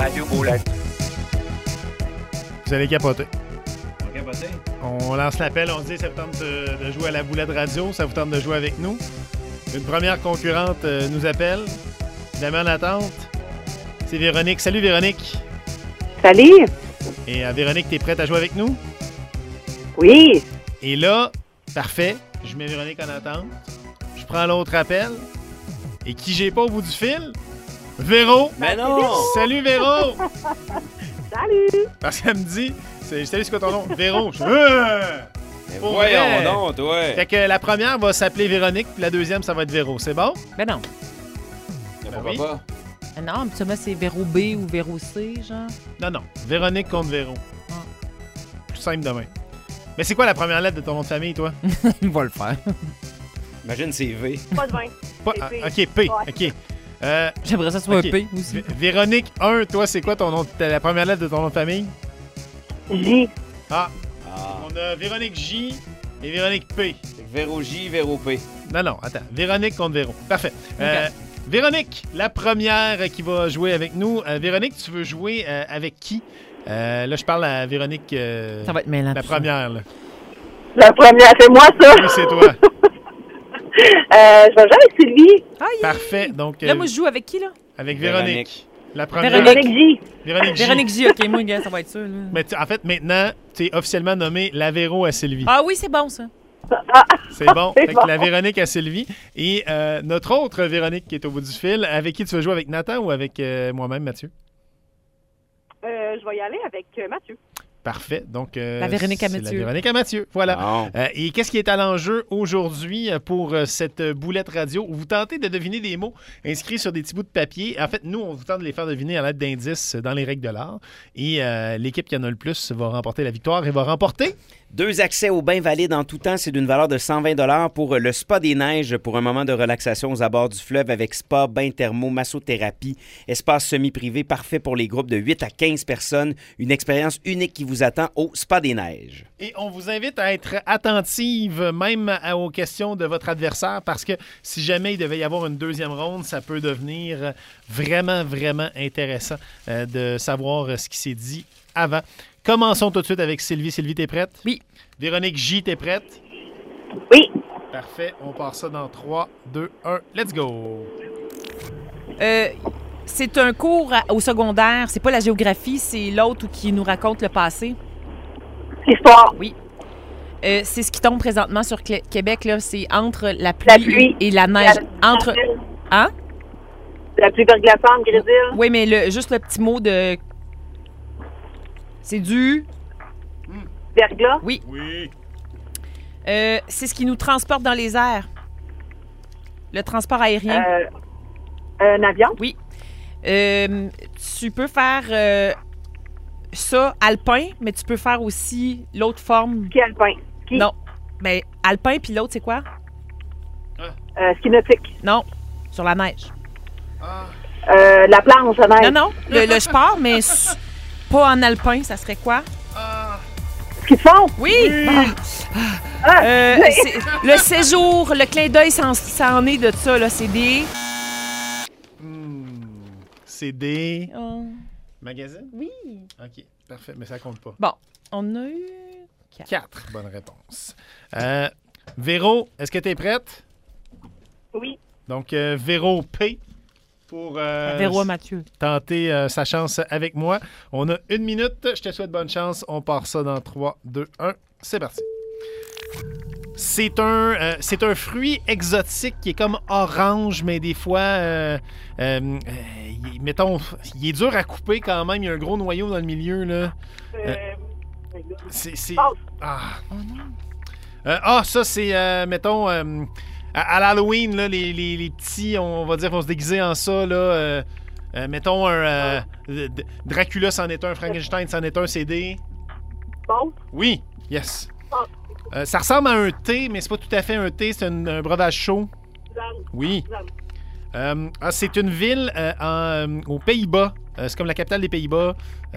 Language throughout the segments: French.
Radio Boulette. Vous allez capoter. On va capoter. On lance l'appel, on se dit ça vous tente de jouer à la boulette radio, ça vous tente de jouer avec nous. Une première concurrente nous appelle. Évidemment en attente. C'est Véronique. Salut Véronique. Salut! Et Véronique, t'es prête à jouer avec nous? Oui! Et là, parfait, je mets Véronique en attente. Je prends l'autre appel. Et qui j'ai pas au bout du fil? Véro! Mais non! Salut Véro! Salut! Parce qu'elle me dit, salut, c'est quoi ton nom? Véro. Mais Pour voyons vrai. donc, toi! Fait que la première va s'appeler Véronique, puis la deuxième, ça va être Véro. C'est bon? Ben non. Pourquoi oui. pas? Ben non, habituellement, c'est Véro B ou Véro C, genre. Non, non. Véronique contre Véro. Ah. Tout simple demain. Mais c'est quoi la première lettre de ton nom de famille, toi? Il va le faire. Imagine, c'est V. Pas de vin. Pas- C'est P. OK, P. Ouais. OK. J'aimerais ça soit OK. un P aussi. Véronique 1, toi, c'est quoi ton nom, la première lettre de ton nom de famille? J. Ah, Ah. on a Véronique J et Véronique P. Fait que Véro J, Véro P. Non, non, attends. Véronique contre Véro. Parfait. Véronique, la première qui va jouer avec nous. Véronique, tu veux jouer avec qui? Là, je parle à Véronique, Ça va être mêlant. la tout ça. première. Là. La première, c'est moi, ça! Oui, c'est toi. Je vais jouer avec Sylvie. Aïe! Parfait. Donc, Là, moi, je joue avec qui, là? avec Véronique. Véronique. La première. Véronique. Véronique J. Véronique J. Véronique J, OK, moi, gars, ça va être ça, là. Mais en fait, maintenant, tu es officiellement nommé la Véro à Sylvie. Ah oui, c'est bon, ça. C'est bon. C'est Fait bon. que la Véronique à Sylvie. Et notre autre Véronique qui est au bout du fil, avec qui tu veux jouer, avec Nathan ou avec moi-même, Mathieu? Je vais y aller avec Mathieu. Parfait. Donc, La Véronique à c'est Mathieu. La Véronique à Mathieu. Voilà. Bon. Et qu'est-ce qui est à l'enjeu aujourd'hui pour cette boulette radio? Vous tentez de deviner des mots inscrits sur des petits bouts de papier. En fait, nous, on vous tente de les faire deviner à l'aide d'indices dans les règles de l'art. Et l'équipe qui en a le plus va remporter la victoire et va remporter... 2 accès au bain valides en tout temps, c'est d'une valeur de 120 pour le Spa des Neiges pour un moment de relaxation aux abords du fleuve avec spa, bain thermo, massothérapie, espace semi-privé parfait pour les groupes de 8 à 15 personnes. Une expérience unique qui vous attend au Spa des Neiges. Et on vous invite à être attentive même aux questions de votre adversaire parce que si jamais il devait y avoir une deuxième ronde, ça peut devenir vraiment, vraiment intéressant de savoir ce qui s'est dit avant. Commençons tout de suite avec Sylvie. Sylvie, t'es prête? Oui. Véronique J, t'es prête? Oui. Parfait. On part ça dans 3, 2, 1. Let's go! C'est un cours au secondaire. C'est pas la géographie, c'est l'autre qui nous raconte le passé. Histoire. C'est ce qui tombe présentement sur Québec, là. C'est entre la pluie, La pluie. et la neige. Entre... Hein? La pluie verglaçante, Grésil. Oui, mais juste le petit mot de... C'est du... Verglas. Oui. Oui. C'est ce qui nous transporte dans les airs. Le transport aérien. Un avion. Oui. Tu peux faire ça, alpin, mais tu peux faire aussi l'autre forme. Ski alpin. Ski. Non. Ben, alpin, puis l'autre, c'est quoi? Ski nautique. Non. Sur la neige. La planche à neige. Non, non. Le sport, mais pas en alpin, ça serait quoi? Ski de fond. Oui! Ah, Le séjour, le clin d'œil, ça en est de ça, là. C'est des... C'est des Oh, magazines? oui. OK. Parfait. Mais ça compte pas. Bon, on a eu... 4 bonnes réponses. Véro, est-ce que t'es prête? oui. Donc, Véro P pour Véro à Mathieu. tenter sa chance avec moi. On a 1 minute. Je te souhaite bonne chance. On part ça dans 3, 2, 1. C'est parti. C'est un fruit exotique qui est comme orange, mais des fois, mettons, il est dur à couper quand même. Il y a un gros noyau dans le milieu, là. C'est... ça, c'est, mettons, à l'Halloween, là, les petits, on va dire, vont se déguiser en ça, là. Mettons, Dracula, c'en est un. Frankenstein, c'en est un. C'est des... Bon. Oui, yes. Ça ressemble à un thé, mais c'est pas tout à fait un thé. C'est un breuvage chaud. Oui. C'est une ville aux Pays-Bas. C'est comme la capitale des Pays-Bas.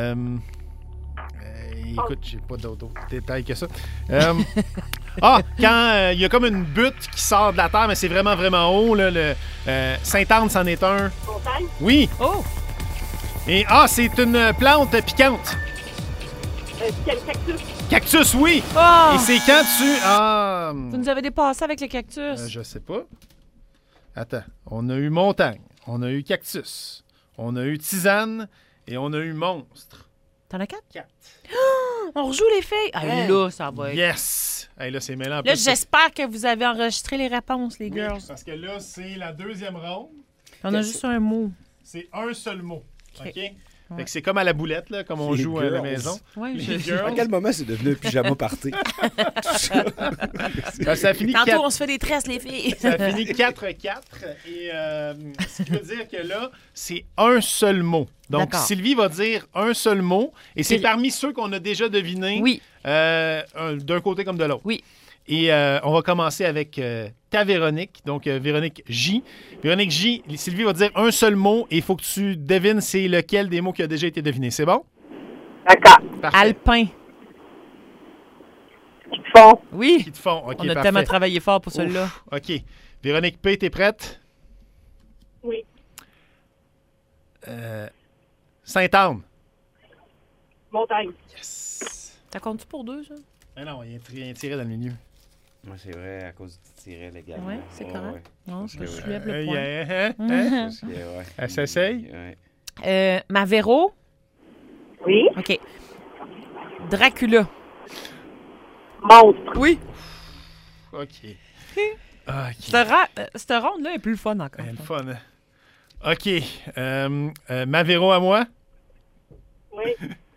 Écoute, j'ai pas d'autres détails que ça. Quand il y a comme une butte qui sort de la terre, mais c'est vraiment, vraiment haut. Là, Sainte-Anne, c'en est un. Montagne. Oui. Oh! Et c'est une plante piquante. Cactus. Cactus, oui. Oh! Et c'est quand tu... Vous nous avez dépassé avec les cactus. Je sais pas. Attends. On a eu montagne. On a eu cactus. On a eu tisane. Et on a eu monstre. T'en as 4? 4. On rejoue les filles. Ah, là, ça va être... Yes! Hey, là, c'est mêlant. Là, j'espère que vous avez enregistré les réponses, les girls. Parce que là, c'est la deuxième ronde. On a juste un mot. C'est un seul mot. OK. OK? Fait que c'est comme à la boulette, là, comme on Les joue à la girls. maison. Ouais, Les je- girls. À quel moment c'est devenu un pyjama party? Ça a fini Tantôt, 4. on se fait des tresses, les filles. Ça a fini 4-4. Et ce qui veut dire que là, c'est un seul mot. Donc, D'accord. Sylvie va dire un seul mot. Et c'est Puis- parmi ceux qu'on a déjà devinés. Oui. D'un côté comme de l'autre. Oui. Et on va commencer avec ta Véronique. Donc, Véronique J. Véronique J, Sylvie va dire un seul mot et il faut que tu devines c'est lequel des mots qui a déjà été deviné. C'est bon? D'accord. Parfait. Alpin. Qui te font. Oui. Qui te font. OK, On a parfait. tellement travaillé fort pour celui-là. Ouf, OK. Véronique P, t'es prête? Oui. Sainte-Anne. Montagne. Yes. Ça compte-tu pour 2, ça? Ah non, il y a un tiré dans le milieu. Moi, c'est vrai, à cause du tiret légalement. Ouais, c'est correct. Non, je que te ouais. soulève le point. Hein? Parce que, ouais. Elle s'essaye? Ouais. Ma Véro. Oui. OK. Dracula. Monstre. Oui. OK. Cette ronde-là est plus le fun encore. Elle est le fun, hein? OK. Ma Véro à moi? Oui.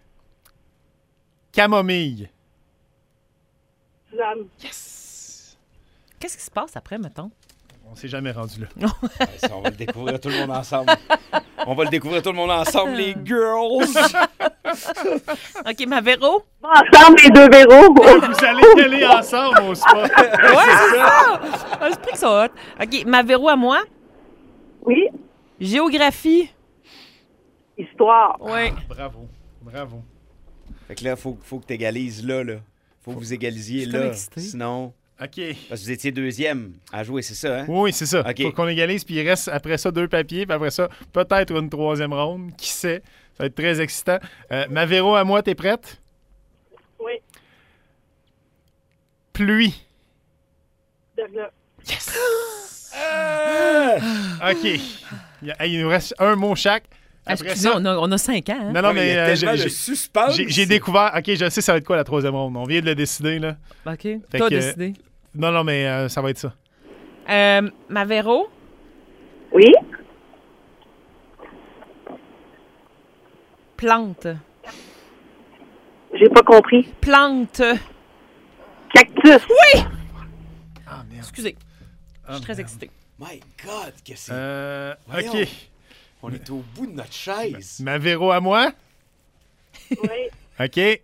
Camomille. Suzanne. Yes! Qu'est-ce qui se passe après, mettons? On s'est jamais rendu là. Ouais, ça, on va le découvrir tout le monde ensemble. On va le découvrir tout le monde ensemble, les girls! OK, ma Véro. Ensemble, les deux Véros. Vous allez y aller ensemble au spa. Ouais, c'est ça! Ah, c'est pris que ça hot. OK, ma Véro à moi. Oui. Géographie. Histoire. Oui. Bravo. Bravo. Fait que là, faut que tu égalises là. Faut que vous égalisiez Je suis comme là. excitée. Sinon, OK. parce que vous étiez deuxième à jouer, c'est ça, hein? Oui, c'est ça. OK. Faut qu'on égalise, puis il reste après ça 2 papiers, puis après ça, peut-être une troisième ronde. Qui sait? Ça va être très excitant. Ma Véro à moi, t'es prête? Oui. Pluie. Derrière. OK. Il nous reste un mot chaque. Après Excusez, ça... on a 5 ans. Hein? Non, non, Ouais, il y a mais tellement de suspense. j'ai découvert... OK, je sais ça va être quoi la troisième ronde. On vient de le décider, là. OK. Fait T'as que- décidé. Non, non, mais ça va être ça. Ma Véro. Oui. Plante. J'ai pas compris. Plante. Cactus. Ah, merde. Excusez. Je suis très excitée. My God, que c'est... OK. Voyons. On est au bout de notre chaise. Ma Véro à moi. Oui. OK.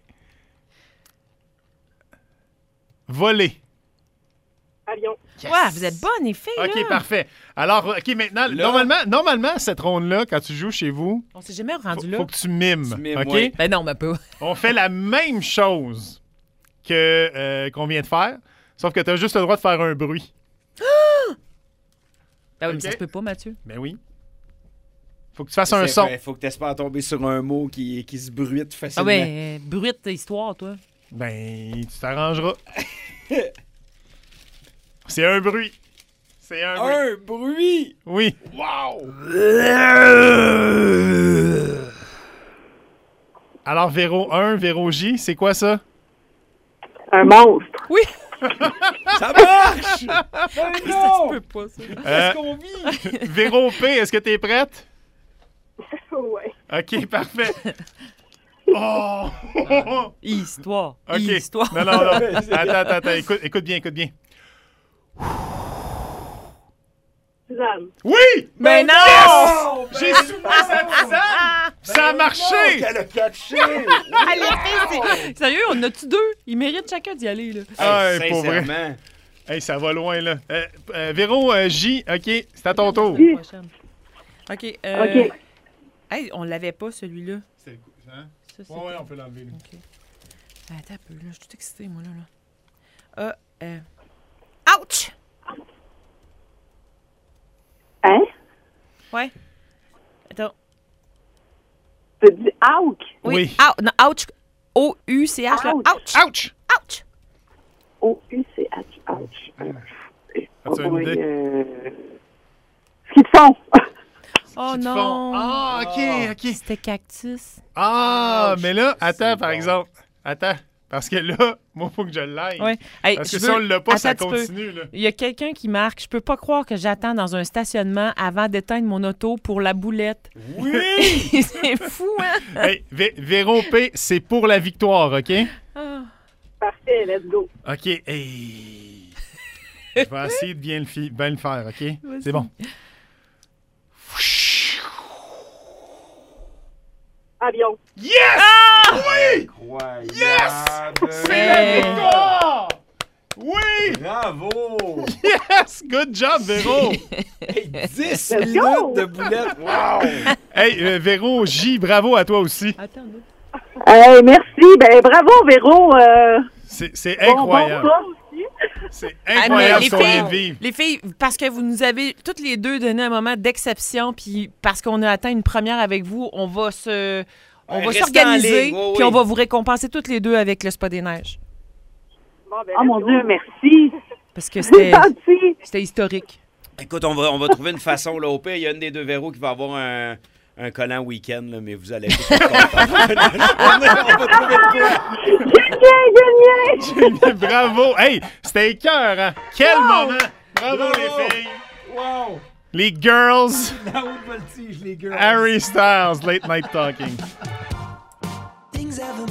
Voler. Avion. Yes. Ouais, vous êtes bonnes, les filles. OK, là. parfait. Alors, OK, maintenant, Là- normalement, cette ronde-là, quand tu joues chez vous, On s'est jamais rendu faut, là. faut que tu mimes. Tu mimes, OK? ouais. Ben non, mais pas. On fait la même chose qu'on vient de faire, sauf que tu as juste le droit de faire un bruit. Ben oui, mais OK. ça se peut pas, Mathieu. Ben oui. Faut que tu fasses un son. Il faut que tu espères tomber sur un mot qui se bruite Ah facilement. ouais, bruite histoire, toi. Ben, tu t'arrangeras. C'est un bruit. C'est un bruit. Un bruit! Oui. Wow! Alors, Véro 1, Véro J, c'est quoi ça? Un monstre. Oui! Ça marche! Ben Ça se non! peut pas, ça. Qu'est-ce qu'on vit? Véro P, est-ce que t'es prête? Ouais. OK, parfait. Oh! Histoire. OK. Histoire. Non, non, non. Attends. Écoute bien. Suzanne. Oui! Mais non! J'ai soumis sa tisane! Ça a marché! Qu'elle a catché! Allez, c'est... Sérieux, on en a-tu 2? Ils méritent chacun d'y aller, là. Ah, Hey, pour vrai. sincèrement. Hey, ça va loin, là. Véro J, OK, c'est à ton tour. La prochaine. OK. OK. Hey, on l'avait pas, celui-là. C'est hein? Ça, c'est... Ouais, on peut l'enlever. Lui. OK. Attends un peu, là. Je suis toute excitée, moi, là. Ouch! Hein? Ouais. Attends. Tu dis ouch. Oui. Non, ouch. O-U-C-H. là. Ouch. Ouch. Ouch! Ouch. O-U-C-H. Ouch. As-tu une idée? Ce qu'ils font. Oh Qui te non. font- Ah, OK. C'était cactus. Ah, mais là, attends, C'est par bon. exemple. Attends. Parce que là, moi, il faut que je l'aille. Ouais. Hey, Parce que je si veux- on l'a pas, ça Attends un petit peu. continue. Là. Il y a quelqu'un qui marque. Je peux pas croire que j'attends dans un stationnement avant d'éteindre mon auto pour la boulette. Oui! C'est fou, hein? Hey, Véro P, c'est pour la victoire, OK? Ah. Parfait, let's go. OK. Hey. Je vais essayer de bien le faire, OK? Vas-y. C'est bon. Avion. Yes! Oui! Yes! C'est la victoire! Oui! Bravo! Yes! Good job, Véro! Hey, 10 Let's minutes go! de boulette! Wow! Hey, Véro J, bravo à toi aussi. Attends, Merci. Ben, bravo, Véro. C'est Bon, incroyable. toi aussi. C'est Ah, mais incroyable les ce qu'on vient de vivre. Les filles, parce que vous nous avez toutes les deux donné un moment d'exception, puis parce qu'on a atteint une première avec vous, on va Ouais, restez s'organiser, en ligne, oui, puis oui. on va vous récompenser toutes les deux avec le spa des neiges. Bon, ben, Ah, mon Dieu, merci. Parce que C'est gentil. c'était historique. Écoute, on va trouver une façon. Là, au pire, il y a une des deux Véro qui va avoir un collant week-end, là, mais vous allez être contents. on va trouver de quoi. Bravo! Hey, c'était cœur, hein? Quel moment! Bravo, les filles! Wow! Les girls! La haute voltige, les gars. Harry Styles, Late Night Talking. Things haven't